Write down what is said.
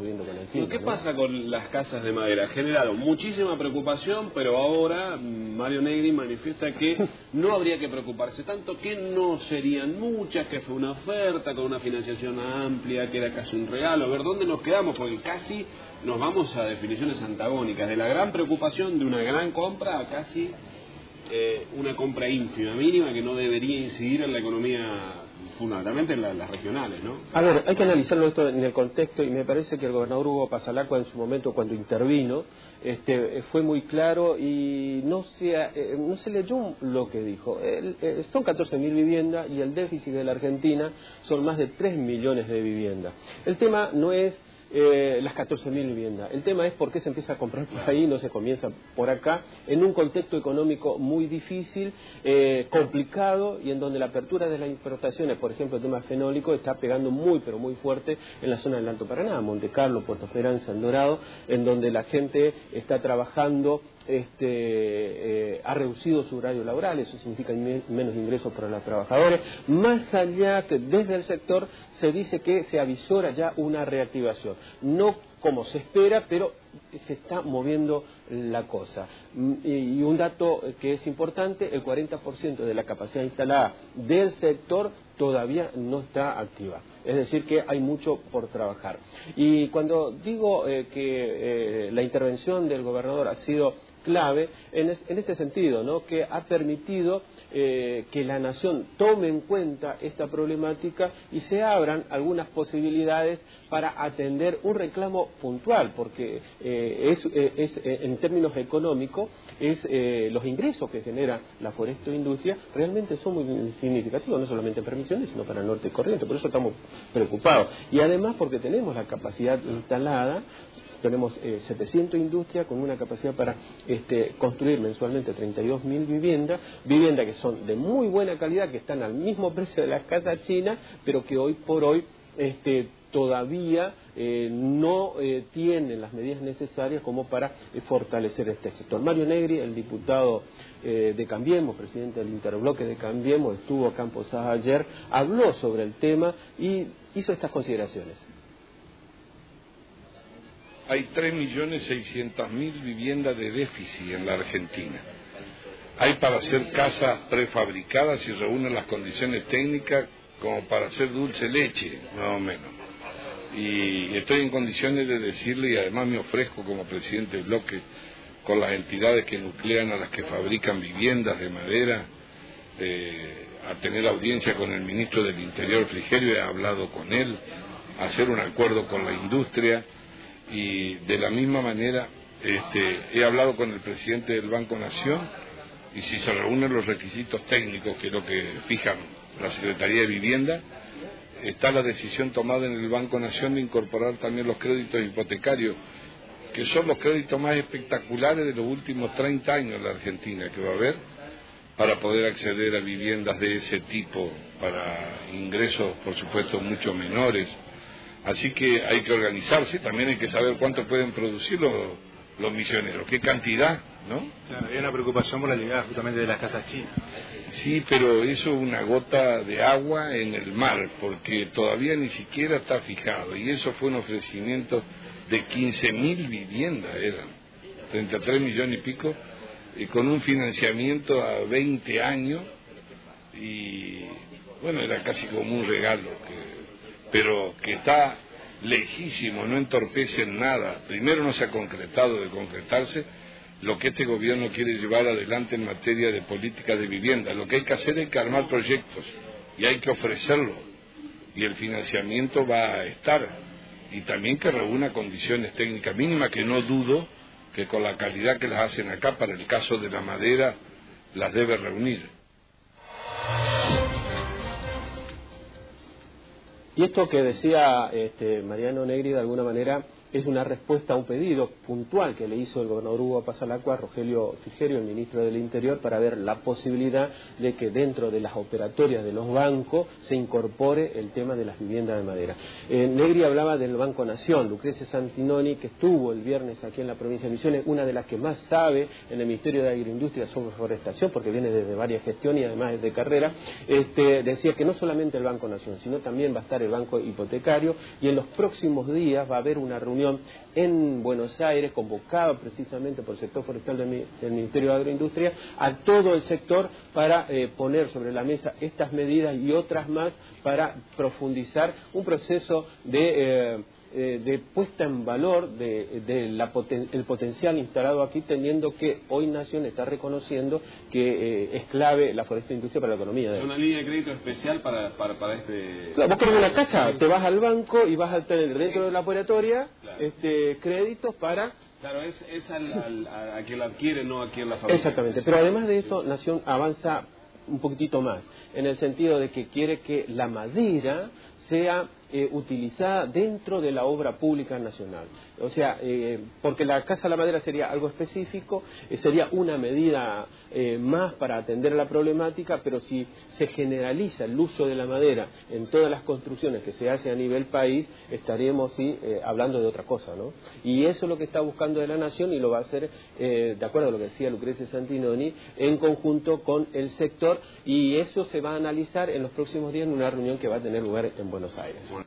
viviendo con el clima. ¿Qué pasa con las casas de madera? Generaron muchísima preocupación, pero ahora Mario Negri manifiesta que no habría que preocuparse tanto, que no serían muchas, que fue una oferta con una financiación amplia, que era casi un regalo. A ver, ¿dónde nos quedamos? Porque casi nos vamos a definiciones antagónicas, de la gran preocupación de una gran compra a casi una compra ínfima, mínima, que no debería incidir en la economía, fundamentalmente en las regionales, ¿no? A ver, hay que analizarlo esto en el contexto, y me parece que el gobernador Hugo Pasalacqua en su momento, cuando intervino, fue muy claro y no se leyó lo que dijo. Son 14.000 viviendas y el déficit de la Argentina son más de 3 millones de viviendas. El tema no es las 14.000 viviendas. El tema es por qué se empieza a comprar por ahí, no se comienza por acá, en un contexto económico muy difícil, complicado, y en donde la apertura de las importaciones, por ejemplo el tema fenólico, está pegando muy pero muy fuerte en la zona del Alto Paraná, Monte Carlo, Puerto Esperanza, El Dorado, en donde la gente está trabajando, ha reducido su horario laboral, eso significa menos ingresos para los trabajadores. Más allá, desde el sector se dice que se avisora ya una reactivación, no como se espera, pero se está moviendo la cosa. Y un dato que es importante, el 40% de la capacidad instalada del sector todavía no está activa. Es decir, que hay mucho por trabajar. Y cuando digo que la intervención del gobernador ha sido clave en este sentido, ¿no?, que ha permitido que la nación tome en cuenta esta problemática y se abran algunas posibilidades para atender un reclamo puntual, porque en términos económicos los ingresos que genera la forestoindustria realmente son muy significativos, no solamente en permisiones, sino para Norte y Corrientes. Por eso estamos preocupados, y además porque tenemos la capacidad instalada. Tenemos 700 industrias con una capacidad para construir mensualmente 32.000 viviendas que son de muy buena calidad, que están al mismo precio de las casas chinas, pero que hoy por hoy todavía no tienen las medidas necesarias como para fortalecer este sector. Mario Negri, el diputado de Cambiemos, presidente del interbloque de Cambiemos, estuvo acá en Posadas ayer, habló sobre el tema y hizo estas consideraciones. Hay 3.600.000 viviendas de déficit en la Argentina. Hay para hacer casas prefabricadas si reúnen las condiciones técnicas como para hacer dulce leche, más o menos. Y estoy en condiciones de decirle, y además me ofrezco como presidente del bloque con las entidades que nuclean a las que fabrican viviendas de madera, a tener audiencia con el ministro del Interior, Frigerio, he hablado con él, a hacer un acuerdo con la industria. Y de la misma manera he hablado con el presidente del Banco Nación, y si se reúnen los requisitos técnicos, que es lo que fijan la Secretaría de Vivienda, está la decisión tomada en el Banco Nación de incorporar también los créditos hipotecarios, que son los créditos más espectaculares de los últimos 30 años en la Argentina, que va a haber, para poder acceder a viviendas de ese tipo, para ingresos, por supuesto, mucho menores. Así que hay que organizarse, también hay que saber cuánto pueden producir los misioneros, qué cantidad, ¿no? Claro, hay una preocupación por la llegada justamente de las casas chinas. Sí, pero eso es una gota de agua en el mar, porque todavía ni siquiera está fijado, y eso fue un ofrecimiento de 15.000 viviendas, eran 33 millones y pico, y con un financiamiento a 20 años, y bueno, era casi como un regalo, pero que está lejísimo, no entorpece en nada. Primero, no se ha concretado de concretarse lo que este gobierno quiere llevar adelante en materia de política de vivienda. Lo que hay que hacer es que armar proyectos, y hay que ofrecerlo, y el financiamiento va a estar, y también que reúna condiciones técnicas mínimas, que no dudo que con la calidad que las hacen acá, para el caso de la madera, las debe reunir. Y esto que decía Mariano Negri, de alguna manera, es una respuesta a un pedido puntual que le hizo el gobernador Hugo Pasalacqua a Rogelio Frigerio, el ministro del Interior, para ver la posibilidad de que dentro de las operatorias de los bancos se incorpore el tema de las viviendas de madera. Negri hablaba del Banco Nación. Lucrecia Santinoni, que estuvo el viernes aquí en la provincia de Misiones, una de las que más sabe en el Ministerio de Agroindustria sobre forestación, porque viene desde varias gestiones y además es de carrera, decía que no solamente el Banco Nación, sino también va a estar el banco hipotecario, y en los próximos días va a haber una reunión en Buenos Aires, convocada precisamente por el sector forestal del Ministerio de Agroindustria, a todo el sector para poner sobre la mesa estas medidas y otras más para profundizar un proceso de puesta en valor el potencial instalado aquí, teniendo que hoy Nación está reconociendo que es clave la forestal industria para la economía. Es una línea de crédito especial para este... Claro, vos querés una casa, te vas al banco y vas a tener dentro de la operatoria créditos para... Claro, es a quien la adquiere, no a quien la fabrica. Exactamente, pero además de eso, Nación avanza un poquitito más, en el sentido de que quiere que la madera sea utilizada dentro de la obra pública nacional. O sea, porque la Casa de la Madera sería algo específico, sería una medida más para atender la problemática, pero si se generaliza el uso de la madera en todas las construcciones que se hacen a nivel país, estaríamos hablando de otra cosa, ¿no? Y eso es lo que está buscando de la Nación, y lo va a hacer, de acuerdo a lo que decía Lucrecia Santinoni, en conjunto con el sector, y eso se va a analizar en los próximos días en una reunión que va a tener lugar en Buenos Aires.